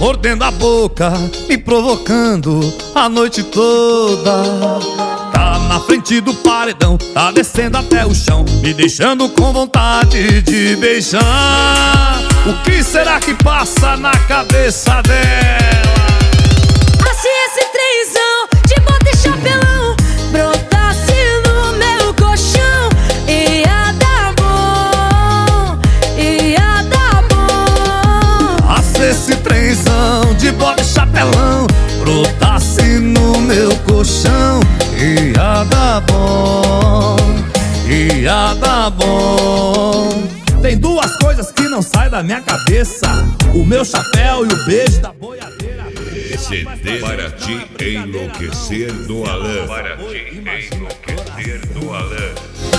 mordendo a boca, me provocando a noite toda. Tá na frente do paredão, tá descendo até o chão, me deixando com vontade de beijar. O que será que passa na cabeça dela? Se esse trenzão de bota e chapelão brotasse no meu colchão, ia dar bom, ia dar bom. Se esse trenzão de bota e chapelão brotasse no meu colchão, ia dar bom, ia dar bom. Tem duas coisas que não saem da minha cabeça: o meu chapéu e o beijo da boiadeira. CD para te enlouquecer do Alan. Para te enlouquecer do Alan.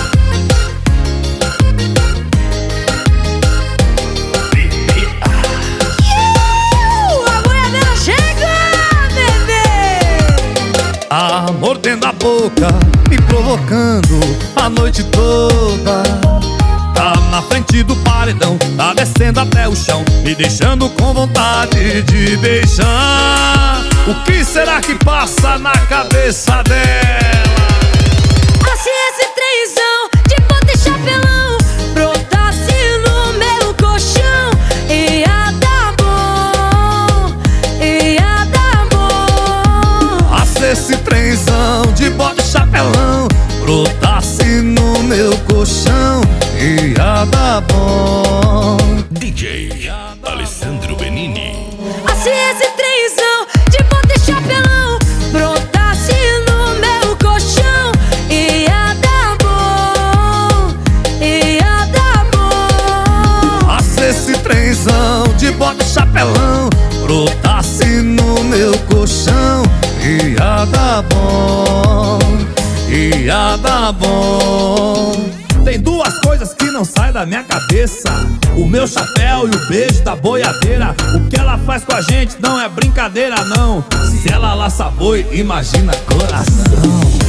A boiadeira chega, bebê! Mordendo a boca, me provocando a noite toda. Tá na frente do paredão, tá descendo até o chão, me deixando com vontade de beijar. O que será que passa na cabeça dela? Se esse trenzão de bota e chapelão brotasse no meu colchão, ia dar bom, ia dar bom. Se esse trenzão de bota e chapelão brotasse no meu colchão, ia dar bom. DJ Alessandro Benini. Se esse trenzão de bota e chapelão brotasse no meu colchão, ia dar bom, ia dar bom. Se esse trenzão de bota e chapelão brotasse no meu colchão, ia dar bom, ia dar bom. Tem duas coisas que não saem da minha cabeça: o meu chapéu e o beijo da boiadeira. O que ela faz com a gente não é brincadeira não. Se ela laça boi, imagina coração.